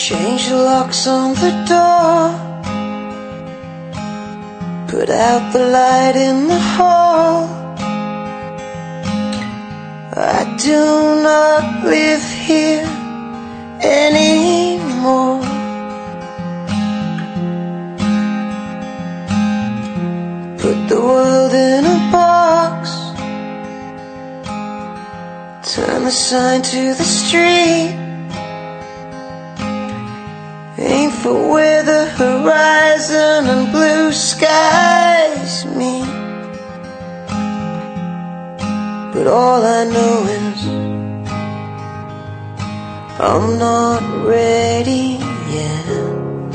Change the locks on the door, put out the light in the hall. I do not live here anymore. Put the world in a box, turn the sign to the street. Aim for where the horizon and blue skies meet. But all I know is I'm not ready yet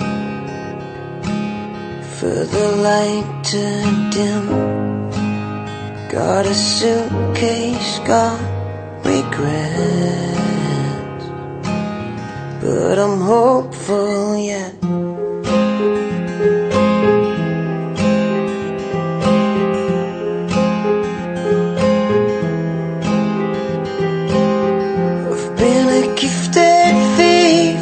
for the light to dim. Got a suitcase, got regrets, but I'm hopeful yet. I've been a gifted thief,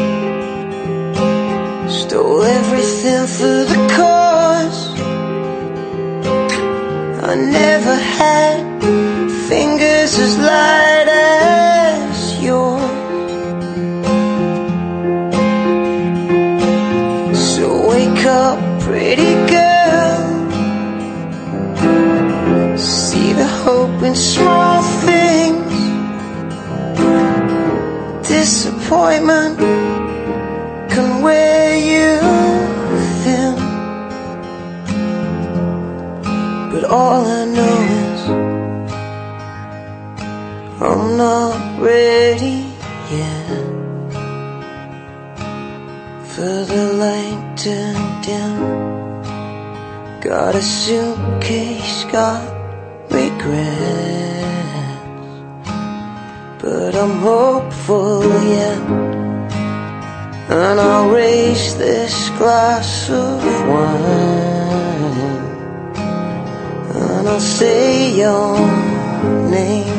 stole everything for the cause. I never had fingers as light as yours. So wake up, pretty girl, see the hope in small things. Disappointment can wear you thin, but all I know is I'm not ready yet for the light to dim. Got a suitcase, got regrets, but I'm hopeful yet. And I'll raise this glass of wine, and I'll say your name.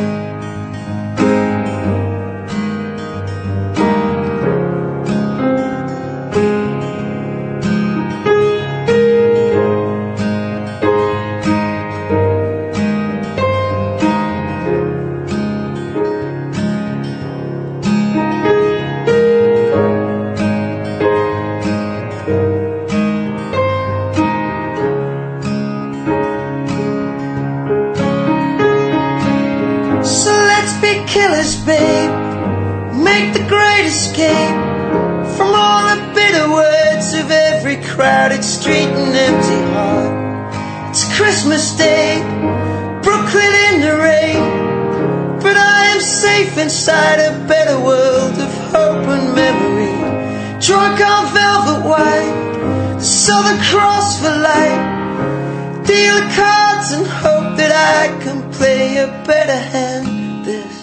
Killers, babe, make the great escape from all the bitter words of every crowded street and empty heart. It's Christmas Day, Brooklyn in the rain, but I am safe inside a better world of hope and memory. Drunk on velvet white, the Southern Cross for light. Deal the cards and hope that I can play a better hand this